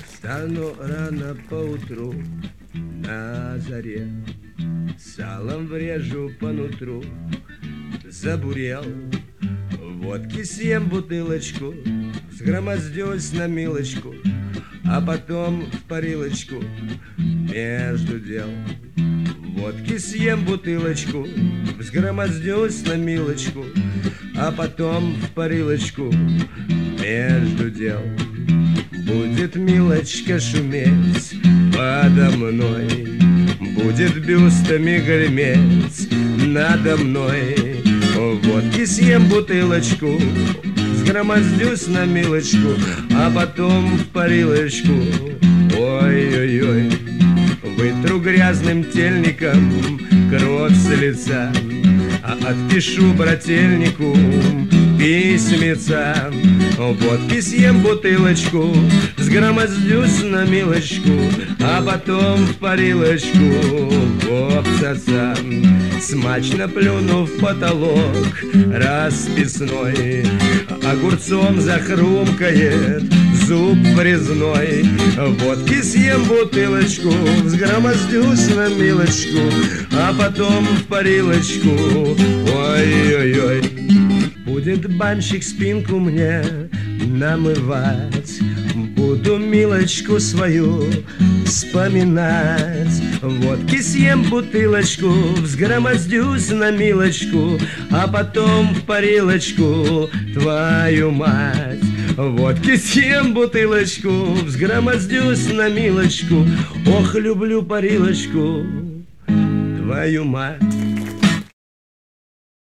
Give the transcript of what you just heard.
Встану рано поутру, на заре, салом врежу по нутру. Забурел, водки съем бутылочку, сгромоздюсь на милочку, а потом в парилочку между дел. Водки съем бутылочку, взгромоздюсь на милочку, а потом в парилочку между дел. Будет милочка шуметь подо мной, будет бюстами греметь надо мной. Водки съем бутылочку, сгромоздюсь на милочку, а потом в парилочку. Ой-ой-ой, вытру грязным тельником кровь с лица, а отпишу брательнику письмеца. Водки съем бутылочку, сгромоздюсь на милочку, а потом в парилочку обсоса. Смачно плюну в потолок расписной, огурцом захрумкает зуб врезной. Водки съем бутылочку, взгромоздюсь на милочку, а потом в парилочку. Ой-ой-ой, будет банщик спинку мне намывать, буду милочку свою вспоминать. Водки съем бутылочку, взгромоздюсь на милочку, а потом в парилочку, твою мать. Водки съем бутылочку, взгромоздюсь на милочку, ох, люблю парилочку, твою мать.